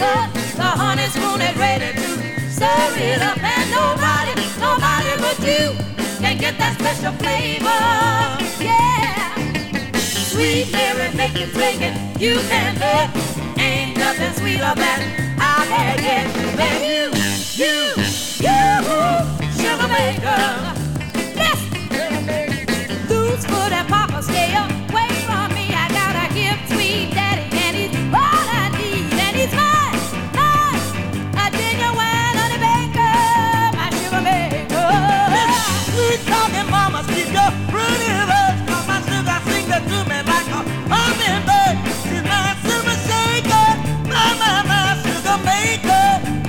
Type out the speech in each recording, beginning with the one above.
cut. The honey spoon is ready to serve it up, and nobody but you can get that special flavor. Yeah, sweet Mary, make it, drink it, you can bet. Ain't nothing sweeter than I've had yet. Baby, you, sugar maker. Yes, loose foot and Papa stay away from me. I gotta give sweet daddy, and he's all I need, and he's mine, a genuine honey baker, my sugar maker. Sweet talking mama, keep your pretty words, 'cause my sugar sings it to me like a hummingbird. She's my sugar shaker, my sugar maker.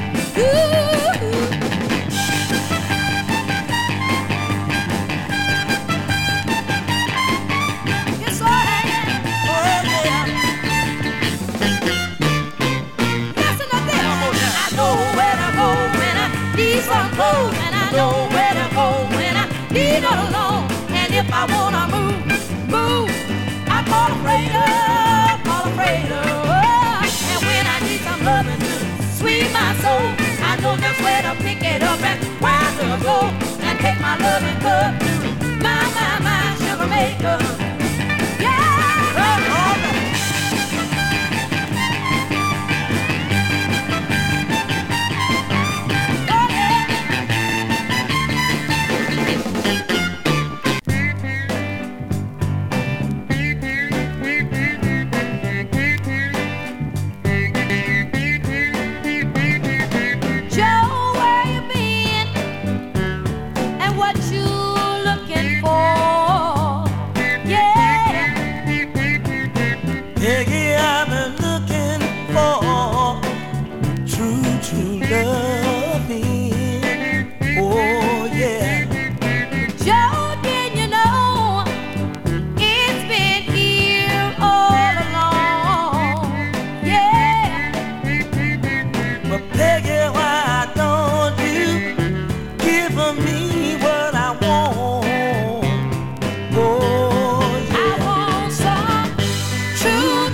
Yes, I am. Oh yeah. Listen to this. I know where to go when I need some clothes, and I know where to go when I need all alone. And if I wanna move, I call a freighter. And when I need some loving to sweet my soul, I know just where to pick it up and where to go, and take my loving cup to my sugar maker. Yeah. All right. Joe, where you been? And what you looking for? Yeah. Peggy, I've been looking for true loving. Oh yeah. Joe, did you know it's been here all along? Yeah. But Peggy, why don't you give me what I want? Oh I yeah. want some true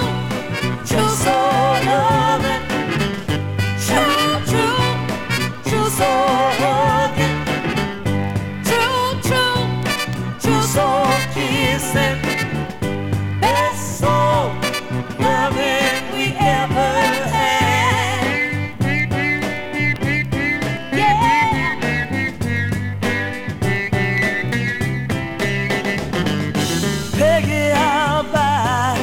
soul loving. True soul hugging. True soul kissing. Best soul loving we ever had. Yeah. Peggy, I'll buy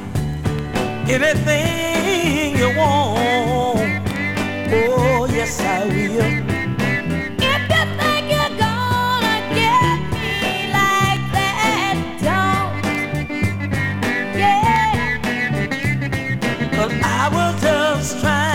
anything you want. Oh yes, I will. If you think you're gonna get me like that, don't. Yeah. But I was just trying